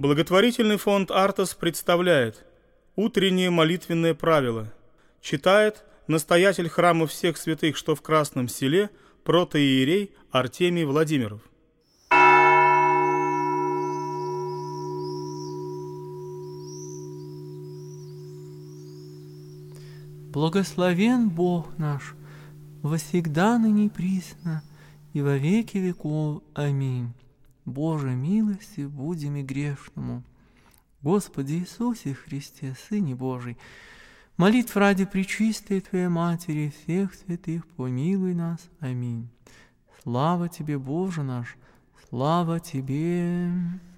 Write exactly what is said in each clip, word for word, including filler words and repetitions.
Благотворительный фонд «Артас» представляет утреннее молитвенное правило. Читает настоятель храма всех святых, что в Красном Селе, протоиерей Артемий Владимиров. Благословен Бог наш, восегда ныне и присно, и во веки веков. Аминь. Боже, милости будем и грешному. Господи Иисусе Христе, Сыне Божий, молитв ради пречистой Твоей Матери и всех святых, помилуй нас. Аминь. Слава Тебе, Боже наш, слава Тебе.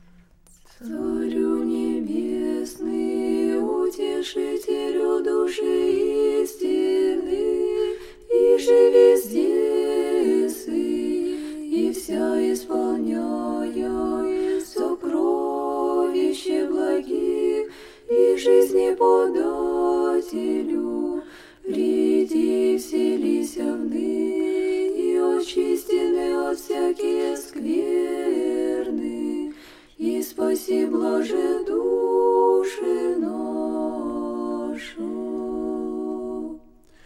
Царю небесный, утешителю души истины, и же везде сы, и вся исполняя сокровище благих, и жизни подателю, приди, вселися вны, и очистены от всякие скверны, и спаси блаже души нашу.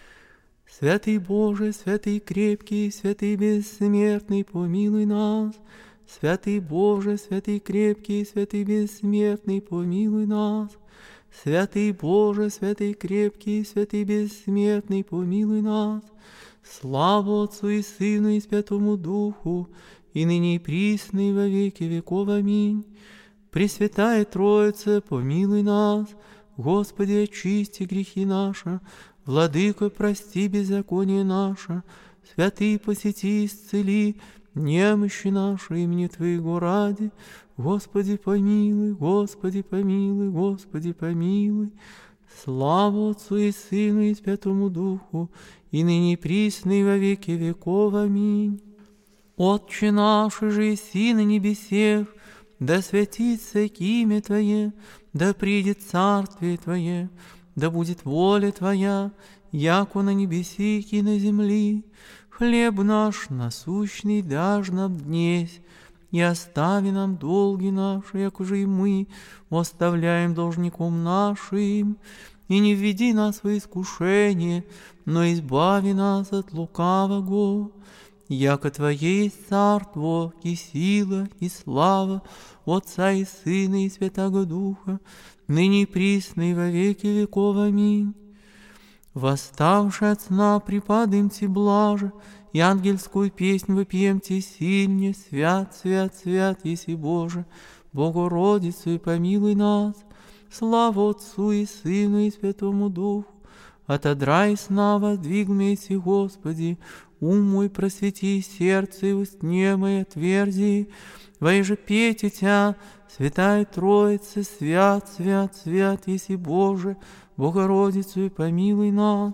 Святый Боже, святый крепкий, святый бессмертный, помилуй нас. Святый Боже, святый крепкий, святый бессмертный, помилуй нас. Святый Боже, святый крепкий, святый бессмертный, помилуй нас. Слава Отцу и Сыну и Святому Духу, и ныне и присно и во веки веков. Аминь. Пресвятая Троица, помилуй нас. Господи, очисти грехи наши. Владыко, прости беззаконие наше. Святый, посети, исцели немощи наши имени Твоего ради. Господи, помилуй, Господи, помилуй, Господи, помилуй. Слава Отцу и Сыну и Святому Духу, и ныне и присно и во веки веков. Аминь. Отче наш, же еси на небесех, да святится имя Твое, да придет царствие Твое, да будет воля Твоя, яко на небеси и на земли. Хлеб наш насущный дашь нам днесь, и остави нам долги наши, яко же и мы оставляем должником нашим. И не введи нас во искушение, но избави нас от лукавого. Яко Твое есть царство, и сила, и слава Отца и Сына и Святаго Духа, ныне и присно и во веки веков. Аминь. Восставши от сна, припадымте блаже, и ангельскую песнь выпьемте сильне. Свят, свят, свят, еси Боже, Богородицу, и помилуй нас. Слава Отцу и Сыну и Святому Духу. Отодрай сна, воздвигнуся, Господи, ум мой просвети, сердце и устне мои отверзи. Воеже петь Тя, Святая Троица, свят, свят, свят, еси Боже, Богородицу, и помилуй нас.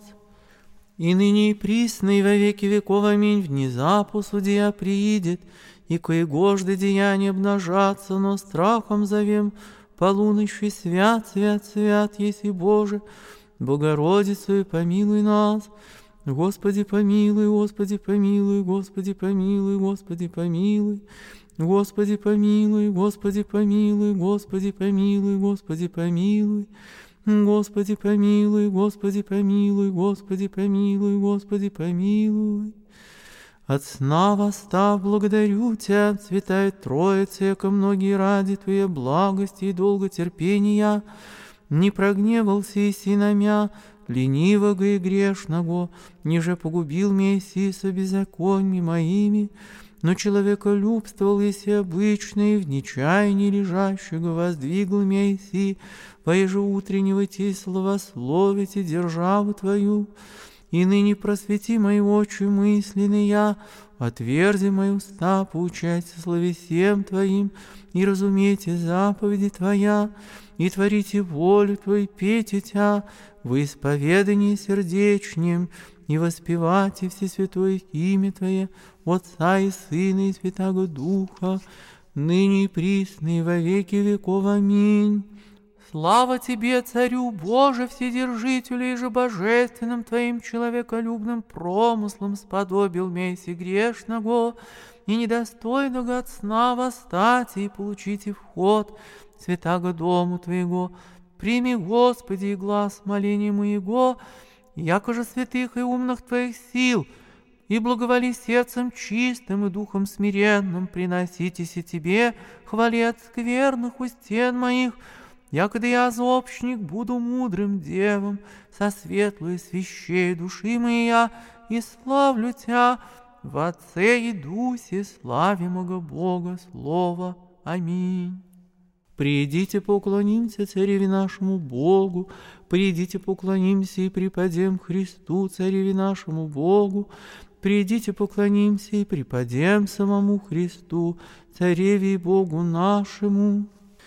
И ныне и присно и во веки веков. Аминь. Внезапу судья приидет, и коегожды деяния обнажатся, но страхом зовем полуночи. Свят, свят, свят, еси Боже, Богородицу, и помилуй нас. Господи, помилуй, Господи, помилуй, Господи, помилуй, Господи, помилуй. Господи, помилуй, Господи, помилуй, Господи, помилуй, Господи, помилуй. Господи, помилуй, Господи, помилуй, Господи, помилуй, Господи, помилуй. От сна восстав, благодарю Тя, Святая Троица, яко многие ради Твоей благости и долготерпения не прогневался еси на мя, ленивого и грешного, ниже погубил меня со беззаконьми моими, но человеколюбствовал еси обычно, и в нечаянии лежащего воздвигл меня еси, воеже утреннего Те славословите державу Твою. И ныне просвети мои очи мысленные, отверзи мои уста, поучайся слове всем Твоим, и разумейте заповеди Твоя, и творите волю Твою, пейте Тя во исповедании сердечнем, и воспевайте всесвятое имя Твое, Отца и Сына и Святаго Духа, ныне и присно и во веки веков. Аминь. Слава Тебе, Царю Боже, Вседержителю, и же божественным Твоим человеколюбным промыслом сподобил меси грешного и недостойного от сна восстать и получите вход святаго дому Твоего. Прими, Господи, и глаз моления моего, яко же святых и умных Твоих сил, и благоволи сердцем чистым и духом смиренным, приноситесь и Тебе, хвали от скверных у стен моих, якогда я зобщник буду мудрым девом, со светлой свящей души моя, и славлю Тя в Отце и Дусе славимого Бога Слова. Аминь. Придите, поклонимся Цареве нашему Богу, придите, поклонимся и преподем Христу, Цареве нашему Богу, придите, поклонимся и преподем самому Христу, Цареве и Богу нашему.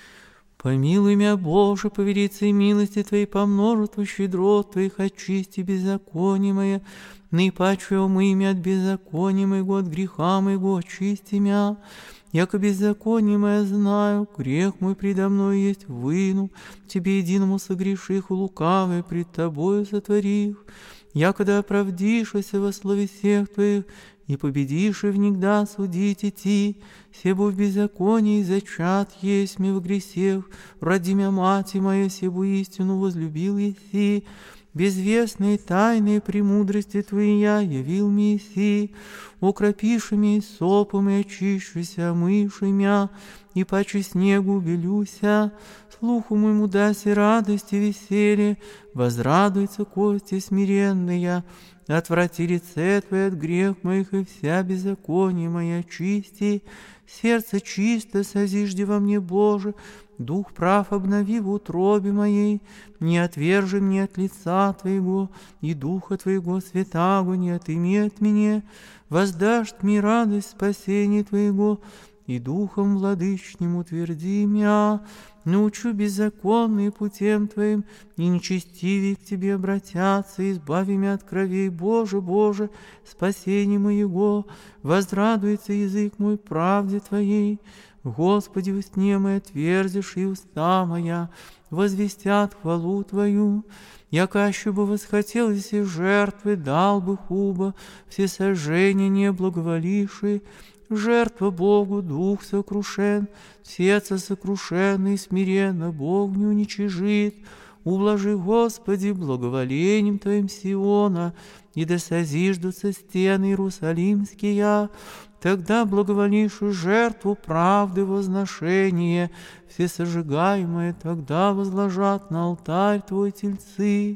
Помилуй меня, Боже, по велице милости Твоей, по множеству щедрот Твоих, очисти беззаконие мое, наипаче омый меня от беззакония моего, от греха моего, очисти меня. Яко беззаконие мое знаю, грех мой предо мной есть выну, Тебе единому согреших, лукавое пред Тобою сотворих. Якогда оправдишься во слове всех Твоих, и победишь и внегда судить идти, себо в беззаконии зачат есть мне в гресех, ради мя мати моя себо истину возлюбил еси, безвестные тайные премудрости Твои я явил мне еси, укропиши меня сопом и очищуся, омыши мя, и паче снегу белюся, слуху моему даси радость и веселье, возрадуются кости смиренные, отврати лице Твое от грех моих, и вся беззаконие моя очисти, сердце чисто созижди во мне, Боже, дух прав обнови в утробе моей, не отвержи мне от лица Твоего, и духа Твоего святаго не отыми от меня, воздашь мне радость спасения Твоего, и духом владычним утверди меня, научу беззаконные путем Твоим, и нечестивее к Тебе обратятся, избави меня от кровей, Боже, Боже, спасение моего, возрадуется язык мой правде Твоей. Господи, в сне мой отверзишь, и уста моя возвестят хвалу Твою. Яко аще бы восхотелось и жертвы, дал бы хуба, все сожжения не благоволившие, жертва Богу, дух сокрушен, сердце сокрушенно и смиренно Бог не уничижит. Ублажи, Господи, благоволением Твоим Сиона, и да созиждутся стены Иерусалимские. Тогда благоволишь жертву правды возношение, все сожигаемые тогда возложат на алтарь Твой тельцы.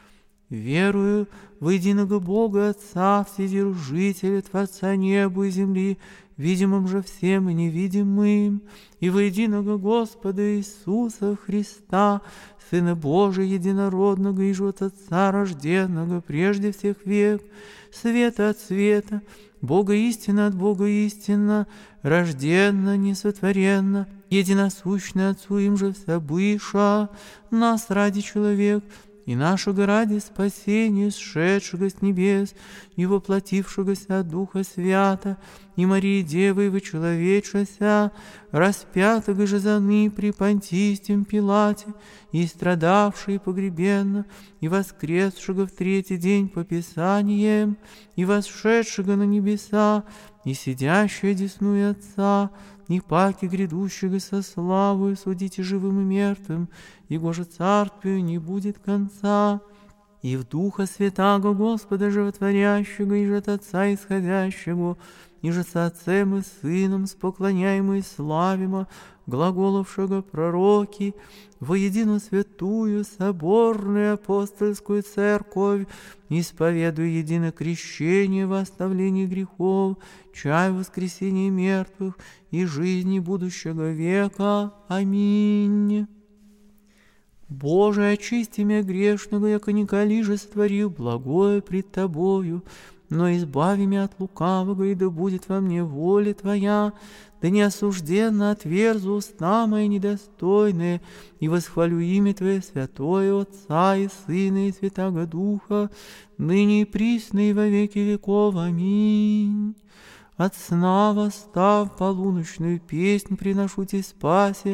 Верую в единого Бога Отца, Вседержителя, Творца неба и земли, видимым же всем и невидимым, и во единого Господа Иисуса Христа, Сына Божия единородного, и же от Отца рожденного прежде всех век, света от света, Бога истина от Бога истина, рожденно, несотворенно, единосущно Отцу им же всобыша, нас ради человек, и нашего ради спасения, сшедшего с небес, и воплотившегося от Духа Свята, и Марии Девы вочеловечася, распятого же за ны при Понтистем Пилате, и страдавший погребенно, и воскресшего в третий день по Писаниям, и восшедшего на небеса, и сидящего одесную Отца, и паки грядущего со славою судите живым и мертвым, его же царствию не будет конца. И в Духа Святаго Господа Животворящего, и же от Отца исходящего, и же с Отцем и Сыном споклоняемо и славимо, глаголовшего пророки, во единую святую соборную апостольскую церковь, исповедуя единое крещение во оставлении грехов, чай воскресения мертвых и жизни будущего века. Аминь. Боже, очисти меня грешного, яко николи же сотворил благое пред Тобою, но избави меня от лукавого, и да будет во мне воля Твоя, да не осужденно отверзу уста мои недостойные, и восхвалю имя Твое святое, Отца и Сына и Святаго Духа, ныне и присно и во веки веков. Аминь. От сна восстав, полуночную песнь приношу Тебе спасе,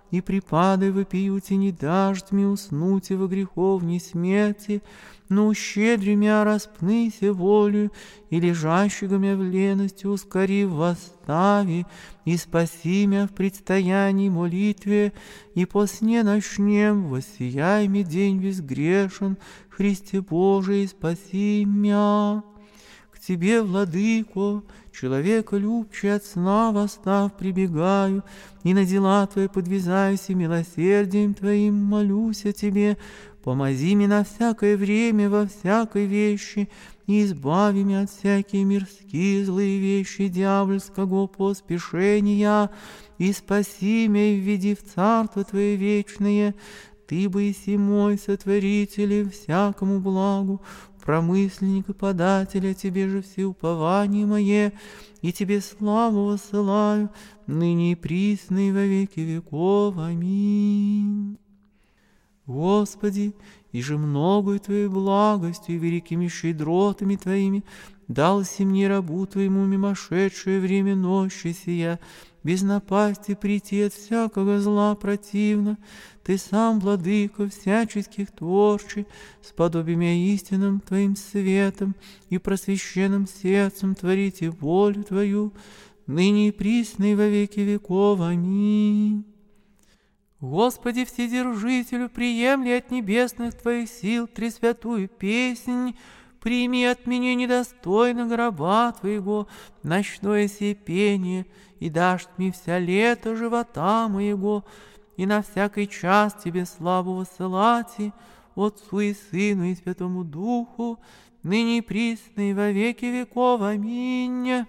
и припадай вопиюти, не дашь мне уснуть и во греховней смерти, но ущедри мя распнися волю, и лежащего мя в лености ускори в восставе, и спаси мя в предстоянии молитве, и по сне ночнем воссияй ми день безгрешен, Христе Божий, спаси мя. К Тебе, Владыко, человека любче от сна восстав прибегаю, и на дела Твои подвязаюсь, и милосердием Твоим молюсь о Тебе. Помози мне на всякое время во всякой вещи, и избави меня от всякие мирские злые вещи дьявольского поспешения, и спаси меня и введи в Царство Твое вечное. Ты бы и мой сотворитель всякому благу, промысленник и податель, а Тебе же все упование мое, и Тебе славу воссылаю, ныне и присно и во веки веков. Аминь. Господи, и же многою Твоей благостью и великими щедротами Твоими дался мне рабу Твоему мимошедшее время ночи сия, без напасти прийти от всякого зла противно. Ты сам, Владыко всяческих творчий, сподобием истинным Твоим светом и просвещенным сердцем творите волю Твою, ныне и присно и во веки веков. Аминь. Господи Вседержителю, приемли от небесных Твоих сил тресвятую песнь, прими от меня недостойного раба Твоего ночное сие пение, и дашь мне вся лето живота моего, и на всякий час Тебе славу воссылати, Отцу и Сыну и Святому Духу, ныне и присно и во веки веков. Аминь.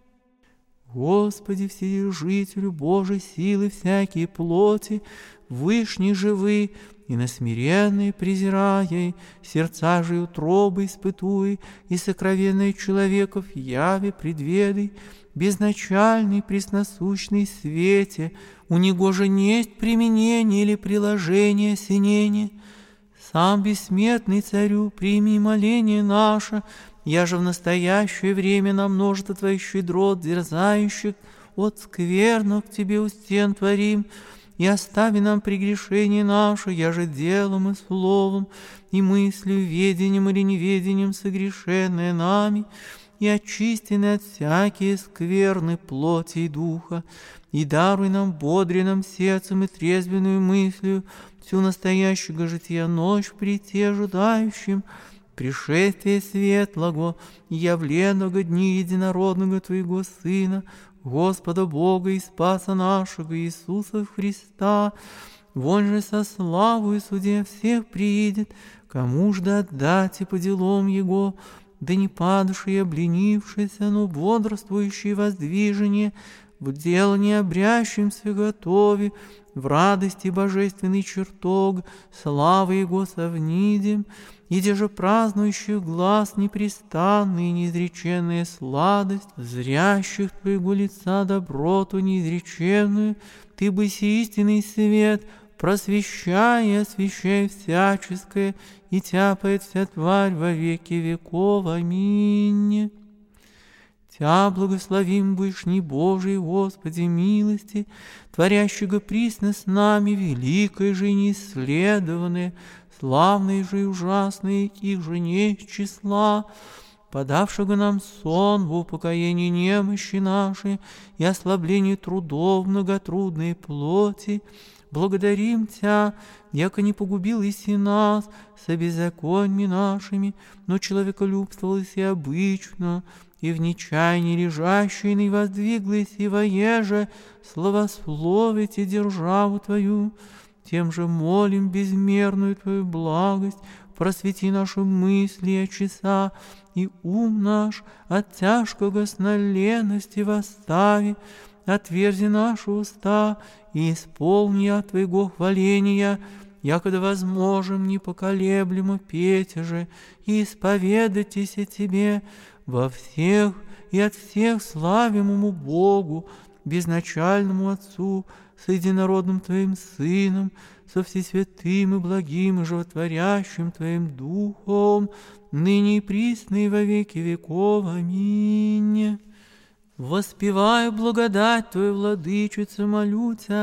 Господи Вседержителю, Божий силы всякие плоти, вышни живы, и на смиренные презирая, сердца же утробы испытуй, и сокровенные человеков яви предведай, безначальный пресносущный свете, у него же несть применение или приложение осенения. Сам бессмертный Царю, прими моление наше, я же в настоящее время на множество Твоих щедрот дерзающих от скверно к Тебе у стен творим, и остави нам прегрешение наше, я же делом и словом, и мыслью, ведением или неведением согрешенное нами, и очистены от всякие скверны плоти и духа, и даруй нам бодренным сердцем и трезвенную мыслью всю настоящего жития ночь прийти ожидающим, пришествие светлого и явленного дни единородного Твоего Сына, Господа Бога и Спаса нашего Иисуса Христа, вон же со славу и суде всех приидет, кому ж да отдать и по делам Его, да не падавший и обленившийся, но бодрствующий воздвижение, в дело не обрящимся готове, в радости божественный чертог, славы Его совнидем, иде же празднующих глаз непрестанный и неизреченная сладость, зрящих Твоего лица доброту неизреченную, Ты быси истинный свет, просвещай и освещай всяческое, и тяпает вся тварь во веки веков. Аминь. Тя благословим Вышний Божий, Господи милости, творящего присно с нами, великой же и неисследованное, славной же и ужасной, их же не из числа, подавшего нам сон в упокоении немощи нашей и ослаблении трудов многотрудной плоти, благодарим Тя, яко не погубил иси нас со беззаконьми нашими, но человеколюбствовал иси обычно, и в нечаянии лежащей не воздвиглась и воеже славословите державу Твою. Тем же молим безмерную Твою благость, просвети наши мысли и часа, и ум наш от тяжкого сна лености восстави, отверзи наши уста и исполни от Твоего хваления, якогда возможем непоколеблемо петь же и исповедайтесь о Тебе во всех и от всех славимому Богу, безначальному Отцу, с единородным Твоим Сыном, со всесвятым и благим и животворящим Твоим Духом, ныне и присно и во веки веков. Аминь. Воспеваю благодать Твою, Владычица, молю Тя,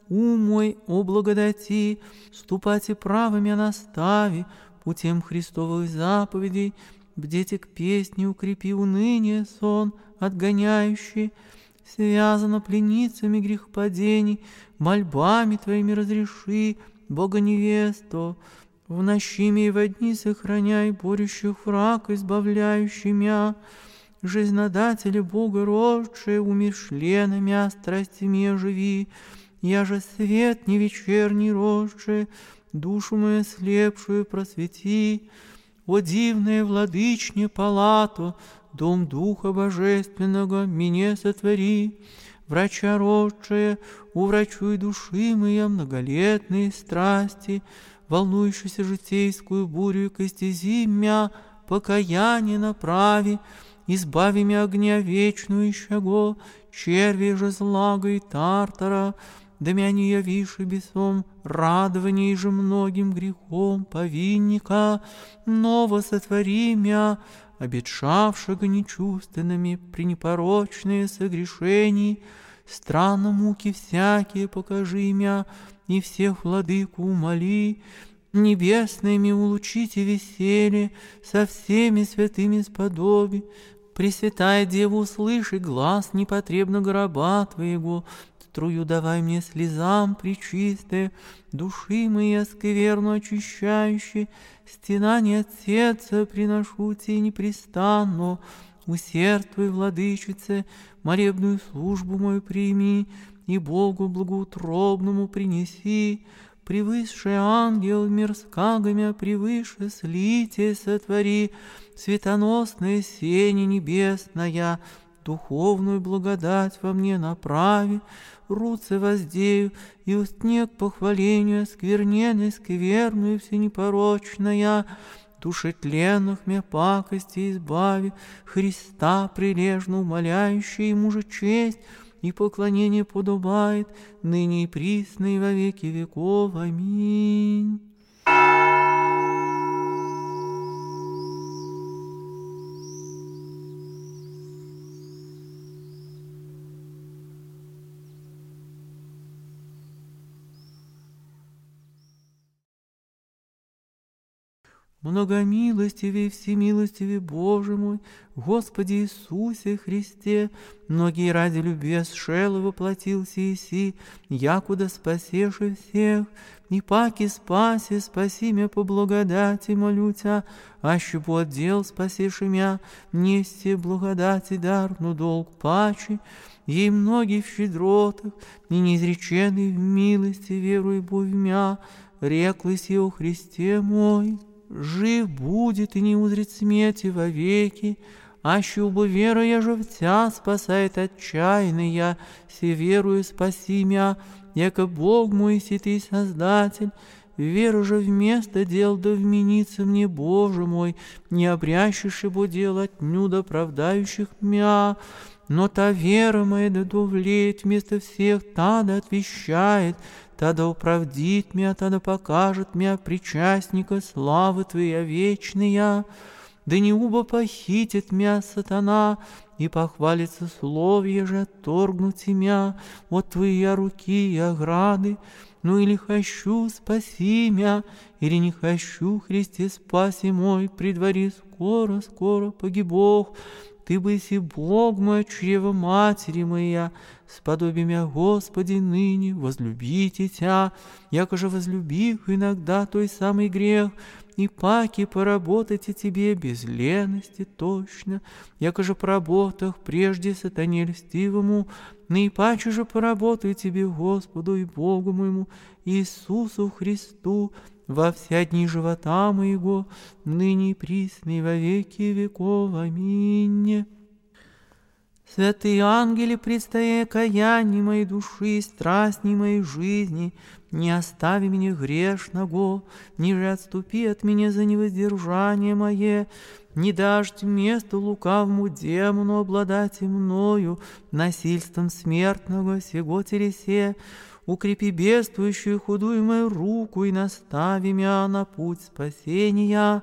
ум мой о благодати, ступайте правыми настави, путем Христовых заповедей, бдете к песне, укрепи уныние сон отгоняющий, связано пленницами грехопадений, мольбами твоими разреши, Бога невесту, в нощи и во дни сохраняй, борющих враг, избавляющий мя, жизнодателя Бога рождшие, умершлена мя, страсти мя живи, я же свет не вечерний рождшие, душу мою слепшую просвети, о дивная владычня палату, дом Духа Божественного мне сотвори, врача рождшая, уврачуй души моя многолетные страсти, волнующуюся житейскую бурю к стези мя, покаяние направи, избави мя огня вечную ищаго, черви же злага и тартара, да мя не явиши бесом, радований же многим грехом повинника, ново сотвори мя, обетшавшего нечувственными пренепорочные согрешений, странно муки всякие покажи мя, и всех владыку умоли, небесными улучите веселье, со всеми святыми сподоби, Пресвятая Дева, услыши глаз непотребного раба Твоего, струю давай мне слезам пречистые, души мои скверну очищающие, стенание от сердца приношу тебе непрестанно, усердствуй, владычице, молебную службу мою прими, и Богу благоутробному принеси, превысший ангел мирскагомя, превыше слитие сотвори, светоносное сене небесная, духовную благодать во мне направи, руце воздею, и устне к похвалению оскверненной, скверную всенепорочная, души тленных мя пакости избави, Христа прилежно умоляющий ему же честь и поклонение подобает, ныне и присно и во веки веков. Аминь. Многомилостивый, всемилостивый Боже мой, Господи Иисусе Христе, многие ради любви сшел и воплотился Иси, якуда спасеши всех, и паки спаси, спаси мя по благодати, молю Тя, аще по отдел спасеши мя, нести благодати дар, но долг пачи, ей многие в щедротах, и неизреченный в милости, веруй Бог мя, реклась о Христе мой. Жив будет и не узрит смерти вовеки, аще убо вера я же в Тя спасает отчаянный я, се верую спаси мя, яко Бог мой си Ты Создатель, вера же вместо дел да вменится мне, Боже мой, не обрящешь бо дел отнюдь оправдающих мя, но та вера моя да довлеет вместо всех, та да отвещает, та да оправдит мя, та да покажет мя причастника славы Твоя вечная, да не убо похитит мя сатана, и похвалится словие же отторгнуть мя от Твоя руки и ограды, ну или хочу спаси мя, или не хочу, Христе спаси мой, при дворе скоро, скоро погибох, Ты быси Бог мой, чрево матери моя, сподоби мя, Господи, ныне возлюбите Тя, яко же возлюбив иногда той самый грех, и паки поработайте Тебе без лености точно, яко же поработах прежде сатане льстивому, наипаче же поработай Тебе, Господу и Богу моему, Иисусу Христу, во вся дни живота моего, ныне и присно и во веки веков. Аминь. Святые ангели, предстоя каяние моей души, страстней моей жизни, не остави меня грешного, ниже отступи от меня за невоздержание мое, не дашь место лукавому демону обладать и мною, насильством смертного сего телесе, укрепи бедствующую худую мою руку и настави мя на путь спасения,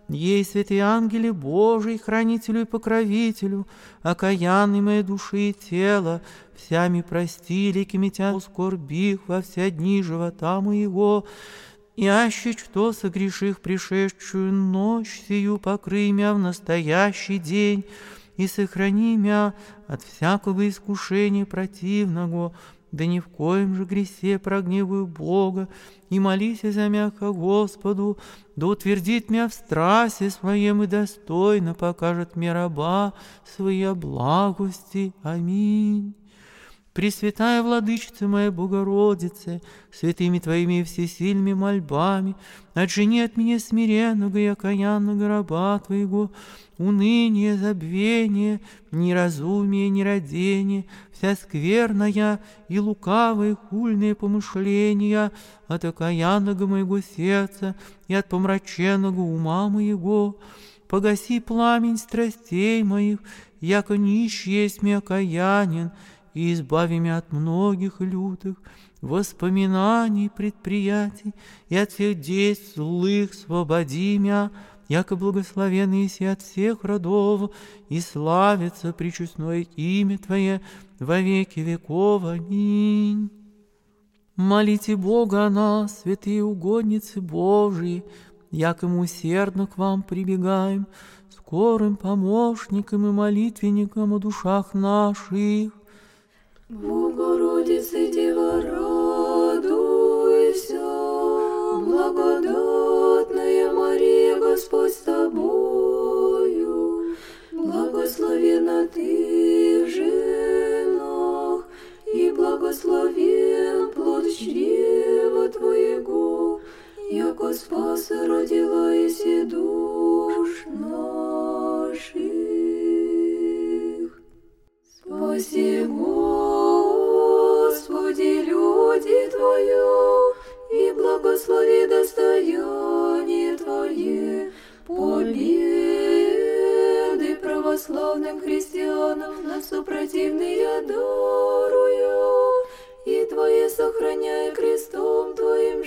ей, святые ангели Божий, хранителю и покровителю, окаянной моей души и тела, всями простили, кемитя скорбих во все дни живота моего, и аще что согреших пришедшую ночь сию, покрый мя в настоящий день, и сохрани мя от всякого искушения противного, да ни в коем же гресе прогневаю Бога, и молись за мя ко Господу, да утвердит мя в страсе своем и достойно покажет мне раба своей благости. Аминь. Пресвятая Владычица моя Богородице, святыми Твоими и всесильными мольбами, отжени от меня смиренного и окаянного раба Твоего, уныние, забвение, неразумие, нерадение, вся скверная и лукавые хульные помышления от окаянного моего сердца и от помраченного ума моего. Погаси пламень страстей моих, яко нищ есть мне окаянен, и избави меня от многих лютых воспоминаний, предприятий, и от всех действий злых свободи меня, яко благословенный си от всех родов, и славится пречестное имя Твое во веки веков. Аминь. Молите Бога о нас, святые угодницы Божии, яко мы усердно к вам прибегаем, скорым помощником и молитвенником о душах наших. Богородице, Дева, радуйся, благодатная Мария, Господь с тобою, благословенна ты в женах, и благословен плод чрева твоего, яко спаса родила еси душ наших. Спаси, Господи, люди Твою, и благослови достояние Твое, победы православным христианам на супротивные дарую, и Твое сохраняй крестом Твоим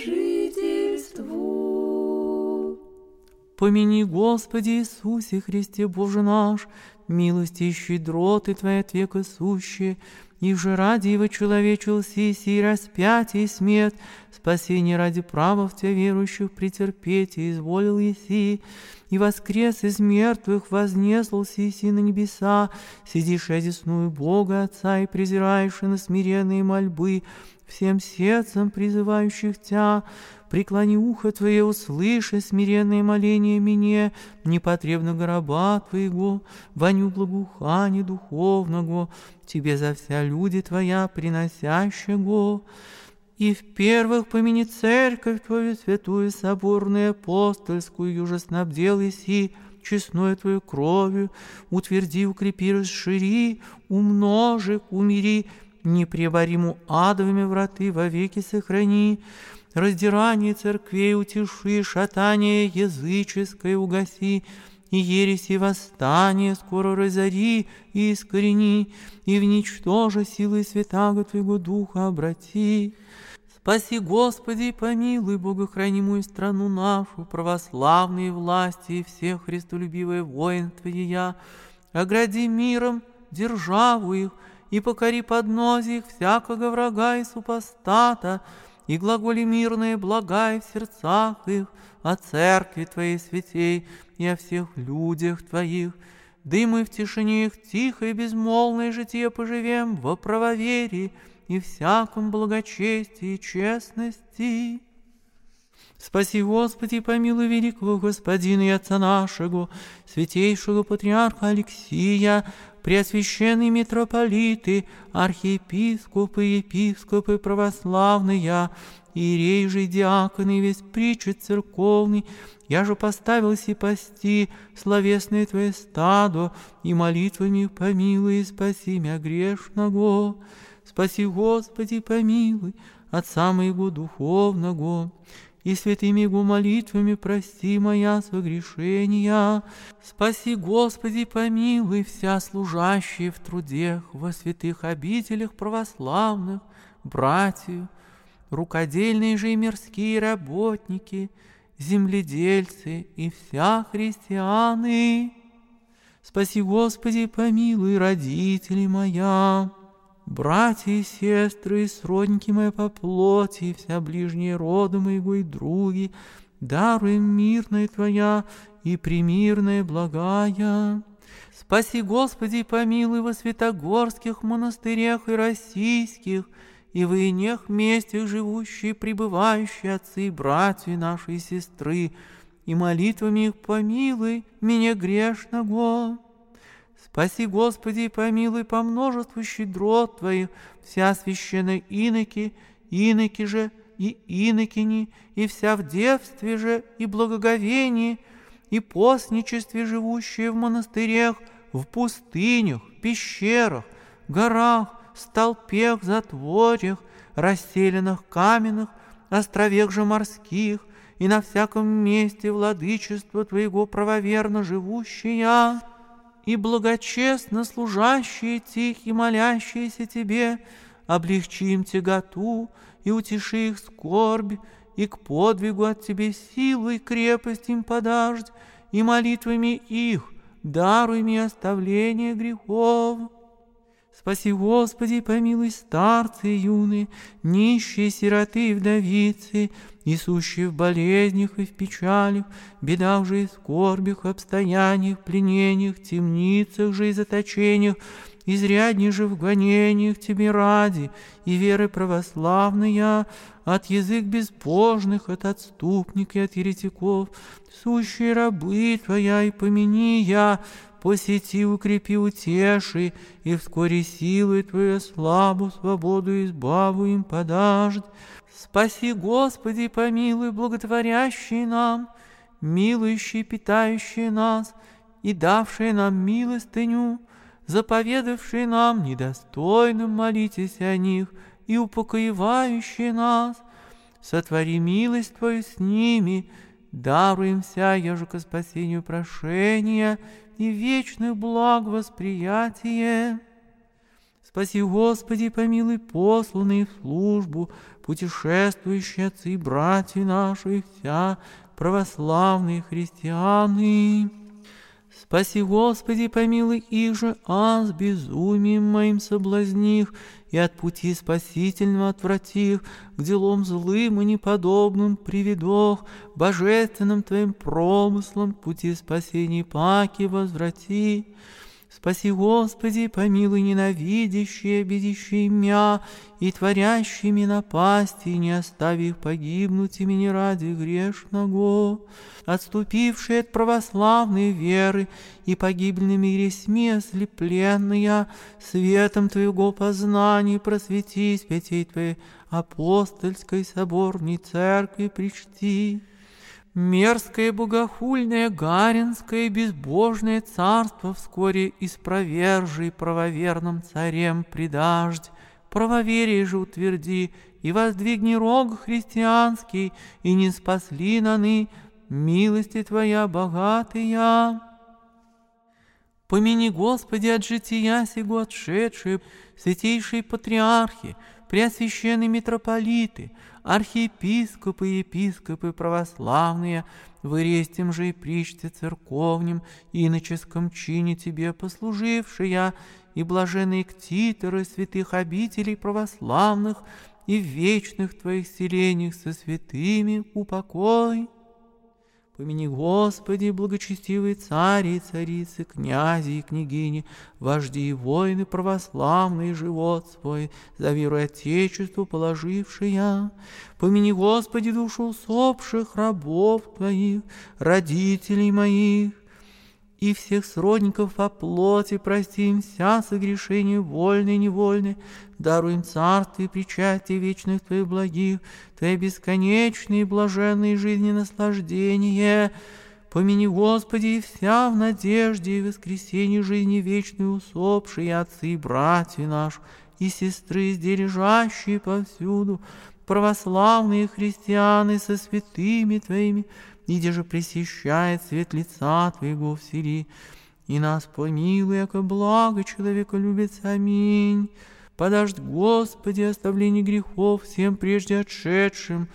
жительству. Помяни, Господи Иисусе Христе Боже наш, милости и щедроты Твои от века сущие, и же ради Его человечил си, си распятие и смерть, спасение ради права в Тебя верующих претерпеть и изволил еси, и воскрес из мертвых, вознесл си, си на небеса, сидишь одесную Бога Отца и презираешь на смиренные мольбы всем сердцем призывающих Тя. Преклони ухо Твое, услыши смиренное моление мне, непотребного раба Твоего, воню благоухания духовного, Тебе за вся люди Твоя приносящего. И в первых помяни церковь Твою, святую, соборную, апостольскую, юже снабдел еси честной Твою кровью, утверди, укрепи, расшири, умножи, умири, непребориму адовыми враты вовеки сохрани. Раздирание церквей утеши, шатание языческое угаси, и ереси восстание скоро разори и искорени, и вничтожа силой святаго Твоего Духа обрати. Спаси, Господи, помилуй богохранимую страну нашу, православные власти и всех христолюбивое воинство ея, огради миром державу их, и покори подножие их всякого врага и супостата, и глаголи мирные благая в сердцах их, о церкви Твоей святей и о всех людях Твоих, да и мы в тишине их тихо и безмолвное житие поживем во правоверии и всяком благочестии и честности. Спаси, Господи, помилуй великого Господина и Отца нашего, святейшего патриарха Алексия, преосвященные митрополиты, архиепископы и епископы православные, иерей же и диаконы, весь причет церковный, я же поставил си пасти словесное Твое стадо, и молитвами помилуй и спаси мя грешного. Спаси, Господи, помилуй, Отца моего духовного, и святыми Его молитвами прости моя согрешения. Спаси, Господи, помилуй, вся служащие в трудах во святых обителях православных, братьев, рукодельные же и мирские работники, земледельцы и вся христианы. Спаси, Господи, помилуй, родители моя, братья и сестры, и сродники мои по плоти, и вся ближние роды моего и други, даруй мирная Твоя и премирная благая. Спаси, Господи, помилуй во святогорских монастырях и российских, и в инех местах живущие, пребывающие отцы и братья наши и сестры, и молитвами их помилуй меня грешного. Спаси, Господи, помилуй по множеству щедрот Твоих вся священная иноки, иноки же и инокини, и вся в девстве же и благоговении, и постничестве живущие в монастырях, в пустынях, пещерах, горах, столпех, затворьях, расселенных каменных, островех же морских, и на всяком месте владычества Твоего правоверно живущие, и благочестно служащие Тих и молящиеся Тебе, облегчи им тяготу и утеши их скорбь, и к подвигу от Тебе силу и крепость им подаждь, и молитвами их даруй мне оставление грехов. Спаси, Господи, помилуй старцы юные, нищие, сироты и вдовицы, и сущие в болезнях и в печалях, бедах же и скорбях, обстояниях, пленениях, темницах же и заточениях, изрядней же в гонениях Тебе ради, и веры православная, от язык безбожных, от отступников и от еретиков, сущие рабы Твоя, и помяни я, посети, укрепи, утеши, и вскоре силой Твою слабу, свободу и избаву им подаждь. Спаси, Господи, помилуй, благотворящие нам, милующие, питающие нас, и давшие нам милостыню, заповедавшие нам недостойным молитесь о них, и упокоивающие нас. Сотвори милость Твою с ними, даруй им вся еже ко спасению прошения и вечных благ восприятие. Спаси, Господи, помилуй посланные в службу, путешествующие отцы и братья наши, и вся православные христианы. Спаси, Господи, помилуй их же, а с безумием моим соблазних, и от пути спасительного отврати их, к делам злым и неподобным приведох, божественным Твоим промыслом к пути спасения паки возврати. Спаси, Господи, помилуй ненавидящие, обидящие мя, и творящими напасти, и не остави их погибнуть имени ради грешного, отступившие от православной веры и погибельными ересьми ослепленные, светом Твоего познания просвети святей Твоей апостольской соборной церкви причти. Мерзкое, богохульное, гаринское, безбожное царство вскоре испровержи правоверным царем предаждь, правоверие же утверди, и воздвигни рог христианский, и не спасли наны милости Твоя богатая. Помяни, Господи, от жития сего отшедшие святейшие патриархи, преосвященные митрополиты, архиепископы и епископы православные, в ирестем же и причте церковнем, иноческом чине Тебе послужившие, и блаженные ктиторы святых обителей православных, и в вечных Твоих селениях со святыми упокой. Помяни, Господи, благочестивые цари и царицы, князи и княгини, вожди и воины православные, живот свой за веру Отечеству положившие. Помяни, Господи, душу усопших рабов Твоих, родителей моих, и всех сродников по плоти, прости им вся согрешения вольные и невольные, даруй им царство и причастие вечных Твоих благих, Твои бесконечные блаженные жизни наслаждения. Помяни, Господи, и вся в надежде и воскресенье жизни вечной усопшие отцы и братья наши, и сестры, здесь лежащие повсюду, православные христианы со святыми Твоими, иди же пресещает свет лица Твоего всели, и нас помилуй, яко благо человека любится. Аминь. Подожди, Господи, оставление грехов всем прежде отшедшим,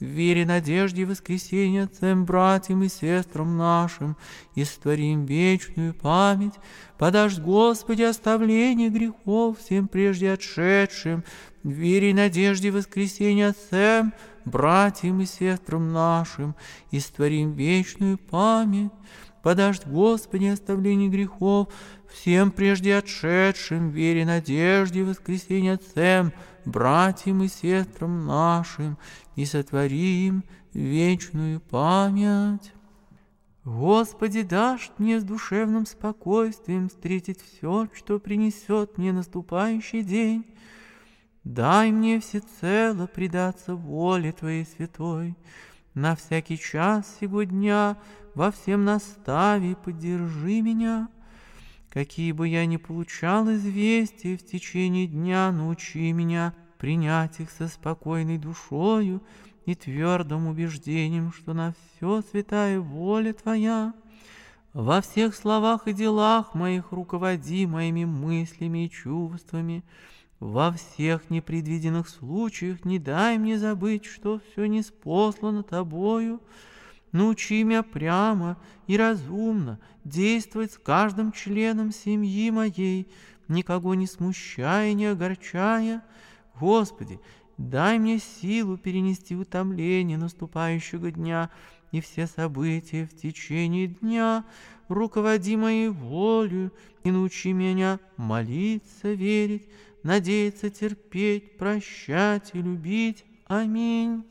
в вере, надежде и воскресенья Отцем, братьям и сестрам нашим, и сотворим вечную память. Подашь, Господи, оставление грехов всем прежде отшедшим, в вере и надежде и воскресенья Отцем, братьям и сестрам нашим, и сотворим вечную память. Подашь, Господи, оставление грехов всем прежде отшедшим, в вере, надежде и воскресенья Отцем, братьям и сестрам нашим, и сотворим вечную память. Господи, дашь мне с душевным спокойствием встретить все, что принесет мне наступающий день. Дай мне всецело предаться воле Твоей святой. На всякий час сего дня во всем настави и поддержи меня. Какие бы я ни получал известия в течение дня, научи меня принять их со спокойной душою и твердым убеждением, что на все святая воля Твоя. Во всех словах и делах моих руководи моими мыслями и чувствами. Во всех непредвиденных случаях не дай мне забыть, что все ниспослано Тобою. Научи меня прямо и разумно действовать с каждым членом семьи моей, никого не смущая и не огорчая. Господи, дай мне силу перенести утомление наступающего дня и все события в течение дня. Руководи моей волею и научи меня молиться, верить, надеяться, терпеть, прощать и любить. Аминь.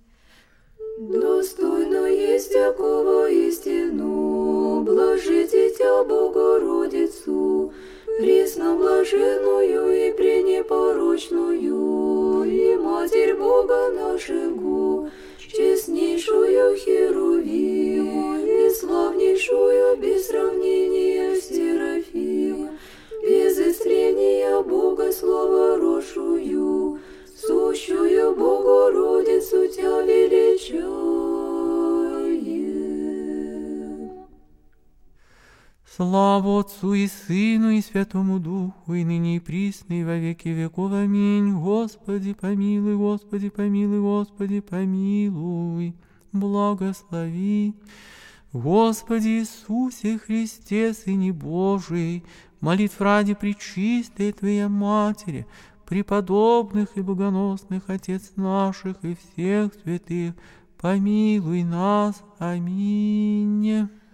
Достойно есть якого истину, блажите Тя Богородицу, пресноблаженную и пренепорочную, и Матерь Бога нашего, честнейшую Херувим, и славнейшую без сравнения Серафим, без истрения Бога словорожую, сущую Богородицу Тя величаем. Слава Отцу и Сыну и Святому Духу, и ныне и присно, и во веки веков. Аминь. Господи, помилуй, Господи, помилуй, Господи, помилуй, благослови. Господи Иисусе Христе, Сыне Божий, молитв ради пречистой Твоей Матери, преподобных и богоносных Отец наших и всех святых, помилуй нас. Аминь.